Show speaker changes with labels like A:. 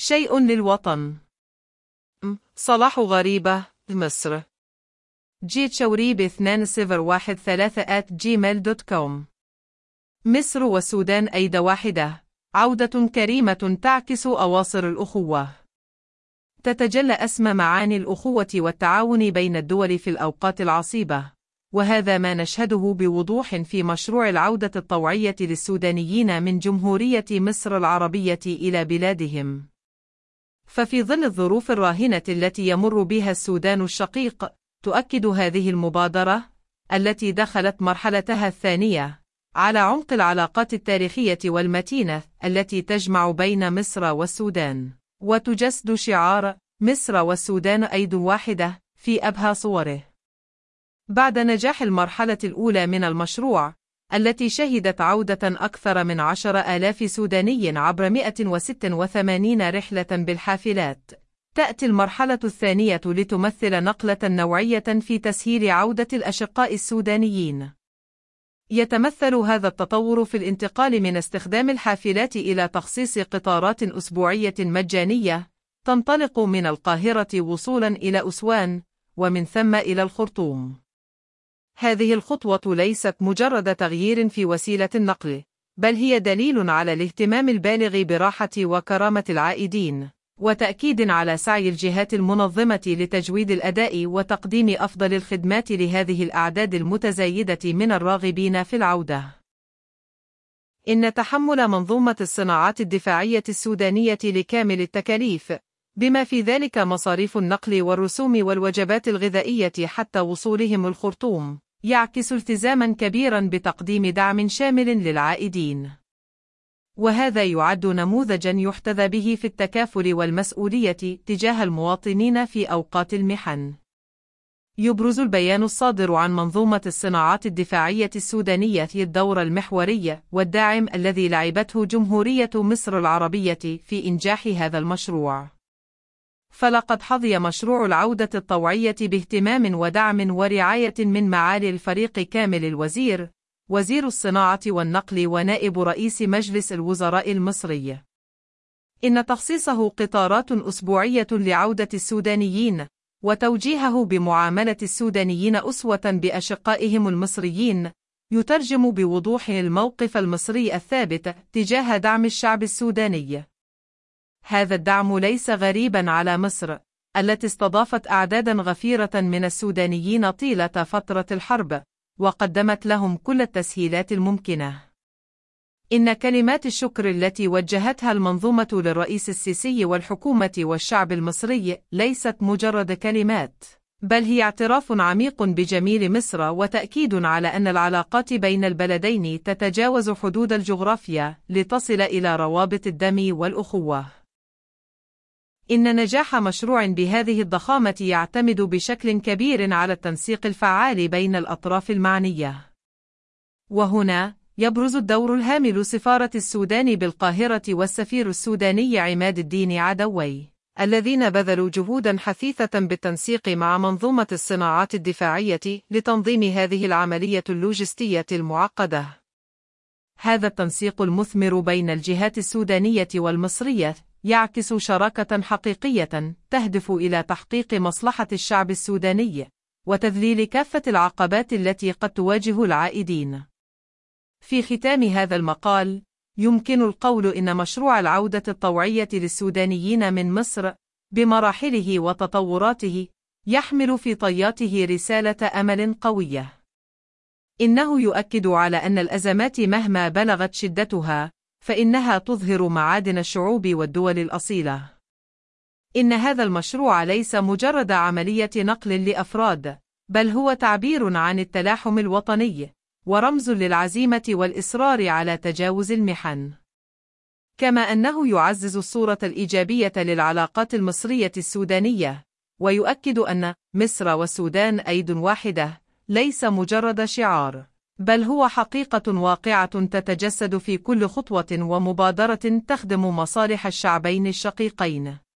A: شيء للوطن. صلاح غريبة، مصر. جيت شوريب 2013@gmail.com. مصر والسودان أيد واحدة، عودة كريمة تعكس أواصر الأخوة. تتجلى أسمى معاني الأخوة والتعاون بين الدول في الأوقات العصيبة، وهذا ما نشهده بوضوح في مشروع العودة الطوعية للسودانيين من جمهورية مصر العربية إلى بلادهم. ففي ظل الظروف الراهنة التي يمر بها السودان الشقيق، تؤكد هذه المبادرة التي دخلت مرحلتها الثانية على عمق العلاقات التاريخية والمتينة التي تجمع بين مصر والسودان، وتجسد شعار مصر والسودان أيد واحدة في أبهى صوره. بعد نجاح المرحلة الأولى من المشروع التي شهدت عودة أكثر من 10,000 سوداني عبر 186 رحلة بالحافلات، تأتي المرحلة الثانية لتمثل نقلة نوعية في تسهيل عودة الأشقاء السودانيين. يتمثل هذا التطور في الانتقال من استخدام الحافلات إلى تخصيص قطارات أسبوعية مجانية تنطلق من القاهرة وصولا إلى أسوان، ومن ثم إلى الخرطوم. هذه الخطوة ليست مجرد تغيير في وسيلة النقل، بل هي دليل على الاهتمام البالغ براحة وكرامة العائدين، وتأكيد على سعي الجهات المنظمة لتجويد الأداء وتقديم أفضل الخدمات لهذه الأعداد المتزايدة من الراغبين في العودة. إن تحمل منظومة الصناعات الدفاعية السودانية لكامل التكاليف، بما في ذلك مصاريف النقل والرسوم والوجبات الغذائية حتى وصولهم الخرطوم، يعكس التزاما كبيرا بتقديم دعم شامل للعائدين. وهذا يعد نموذجا يحتذى به في التكافل والمسؤولية تجاه المواطنين في أوقات المحن. يبرز البيان الصادر عن منظومة الصناعات الدفاعية السودانية الدور المحوري والداعم الذي لعبته جمهورية مصر العربية في إنجاح هذا المشروع. فلقد حظي مشروع العودة الطوعية باهتمام ودعم ورعاية من معالي الفريق كامل الوزير، وزير الصناعة والنقل ونائب رئيس مجلس الوزراء المصري. إن تخصيصه قطارات أسبوعية لعودة السودانيين، وتوجيهه بمعاملة السودانيين أسوة بأشقائهم المصريين، يترجم بوضوح الموقف المصري الثابت تجاه دعم الشعب السوداني. هذا الدعم ليس غريبا على مصر، التي استضافت أعدادا غفيرة من السودانيين طيلة فترة الحرب، وقدمت لهم كل التسهيلات الممكنة. إن كلمات الشكر التي وجهتها المنظومة للرئيس السيسي والحكومة والشعب المصري ليست مجرد كلمات، بل هي اعتراف عميق بجميل مصر وتأكيد على أن العلاقات بين البلدين تتجاوز حدود الجغرافيا لتصل إلى روابط الدم والأخوة. إن نجاح مشروع بهذه الضخامة يعتمد بشكل كبير على التنسيق الفعال بين الأطراف المعنية. وهنا يبرز الدور الهام لسفارة السودان بالقاهرة والسفير السوداني عماد الدين عدوي، الذين بذلوا جهودا حثيثة بالتنسيق مع منظومة الصناعات الدفاعية لتنظيم هذه العملية اللوجستية المعقدة. هذا التنسيق المثمر بين الجهات السودانية والمصرية يعكس شراكة حقيقية تهدف إلى تحقيق مصلحة الشعب السوداني، وتذليل كافة العقبات التي قد تواجه العائدين. في ختام هذا المقال، يمكن القول إن مشروع العودة الطوعية للسودانيين من مصر بمراحله وتطوراته يحمل في طياته رسالة أمل قوية. إنه يؤكد على أن الأزمات مهما بلغت شدتها، فإنها تظهر معادن الشعوب والدول الأصيلة. إن هذا المشروع ليس مجرد عملية نقل لأفراد، بل هو تعبير عن التلاحم الوطني، ورمز للعزيمة والإصرار على تجاوز المحن. كما أنه يعزز الصورة الإيجابية للعلاقات المصرية السودانية، ويؤكد أن مصر والسودان أيد واحدة ليس مجرد شعار، بل هو حقيقة واقعة تتجسد في كل خطوة ومبادرة تخدم مصالح الشعبين الشقيقين.